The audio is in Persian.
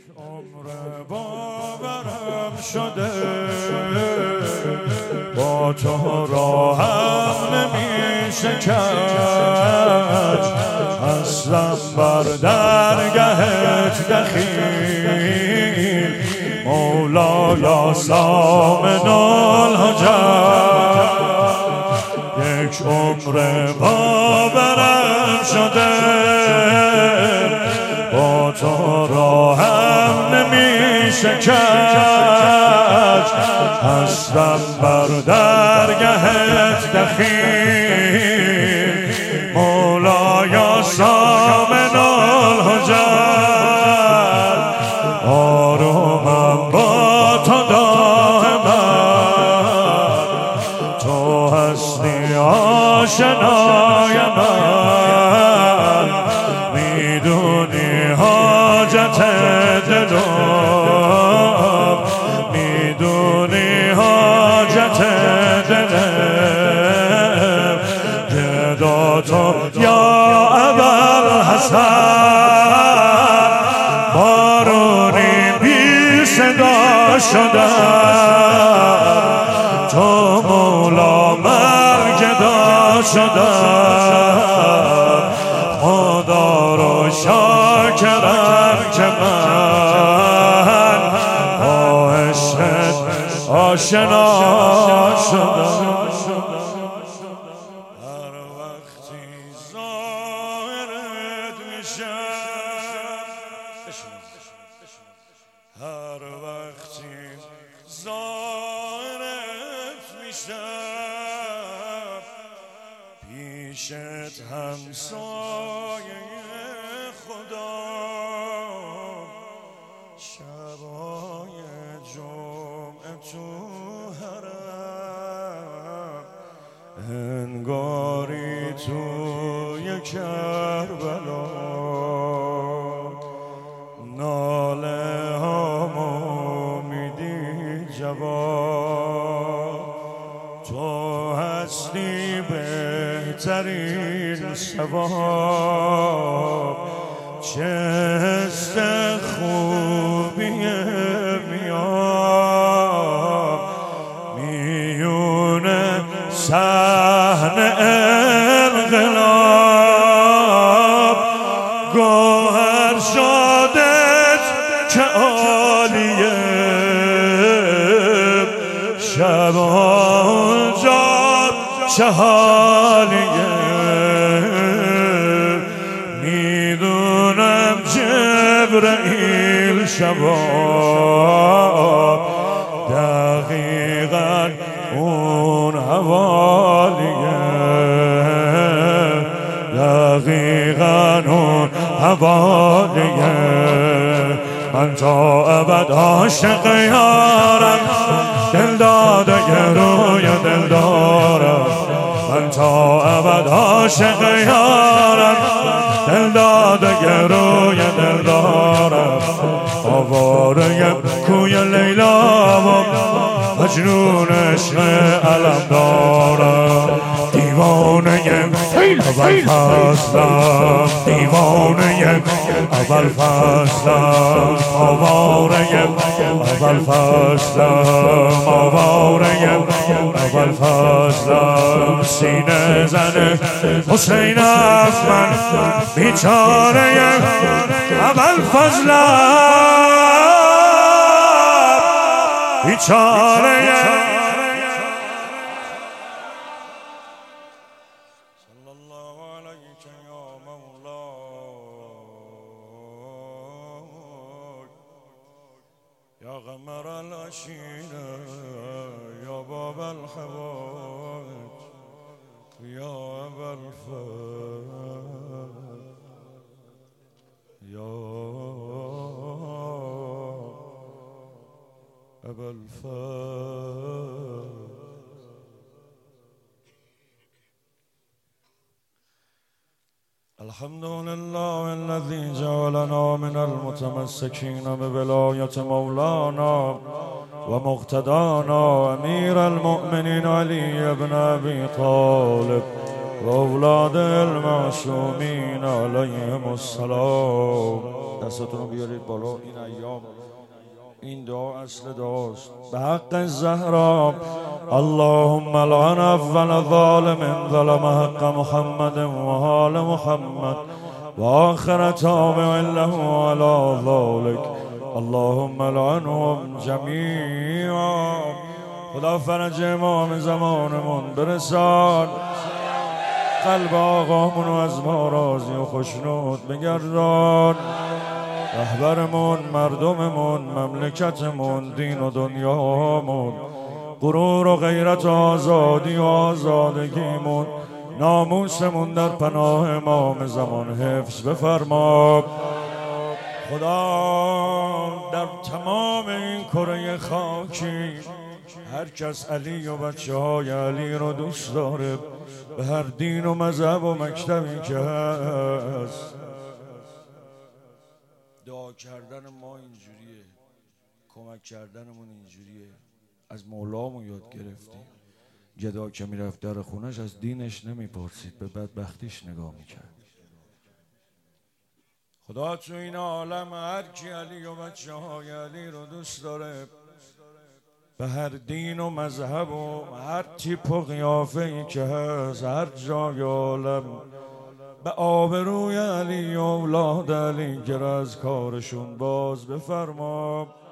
عمر باورم شده با تو راهم نمیشه کرد، اصلا بر درگهت دخیل مولا یا سامن الحجت. یک عمر باورم شده با تو راهم نمیشه کرد، اصلا بر درگهت دخیل مولا یا سامن الحجت. آرومم با تو دائما، تو هستی آشنای من، میدونی حاجت دلم، میدونی حاجت دلم. گدا تو یا ابوالحسن، بارونی بی صدا شدم، تو مولا مرگدا شدم. خدا رو شاکرم که من با عشقت آشنا شدم. هر وقتی ظاهرت میشم، هر وقتی ظاهرت میشم، پیشت همسایه خدا. شبای جمعه تو حرم، انگاری توی کربلا، ناله هامو میدی جواب. تو هستی بهترین ثواب، چه حس خوبی میاد میونه صحن انقلاب. گوهر شدت که عالیه، شبها اونجا چه حالیه. میدونم جبرئیل شباب دقیقا اون حوالیه، دقیقا اون حوالیه. من تا ابد عاشق یارم، دل داده روی دل دارم. من تا ابد عاشق یارم، دل داده روی دل دارم. آواره کوی لیلا و مجنون عشق علم دارم. دیوانه اول فصلم، دیوانه اول فصلم. آواره اول فصلم، آواره اول فصلم. سینه زن حسین من، بیچاره اول فصلم، بیچاره. صلی الله علیک یا مولا، یا قمر العشیره، یا باب الحوائج، یا ابا الفضل، یا ابا الفضل. الحمد لله الذي جعلنا من المتمسكين بولاية مولانا ومقتدانا أمير المؤمنين علي بن أبي طالب و اولاد المعصومین علیهم السلام. دستاتون رو بیارید بالا. این ایام این دعا اصل دعاست. به حق زهرا اللهم لعن اول ظالم ظلم حق محمد و آل محمد و آخر تابع له علی ذلك اللهم لعنهم جمیعا. خدا فرج امام زمانمون برسان، قلب آقامونو از ما راضی و خوشنود بگردان، رهبرمون، مردممون، مملکتمون، دین و دنیامون، غرور و غیرت و آزادی و آزادگیمون، ناموسمون در پناه امام زمان حفظ بفرما. خدا در تمام این کره خاکی هر کس علی و بچه های علی رو دوست داره، به هر دین و مذهب و مکتبی که هست. دعا کردن ما اینجوریه، کمک کردنمون اینجوریه. از مولامون یاد گرفتیم. گدا که میرفت در خونش از دینش نمیپرسید، به بدبختیش نگاه میکرد. خدا تو این عالم هر کی علی و بچه های علی رو دوست داره، به هر دین و مذهب و هر تیپ و قیافه‌ای که هست، هر جای عالم، به آبروی علی و اولاد علی گر از کارشون باز بفرما.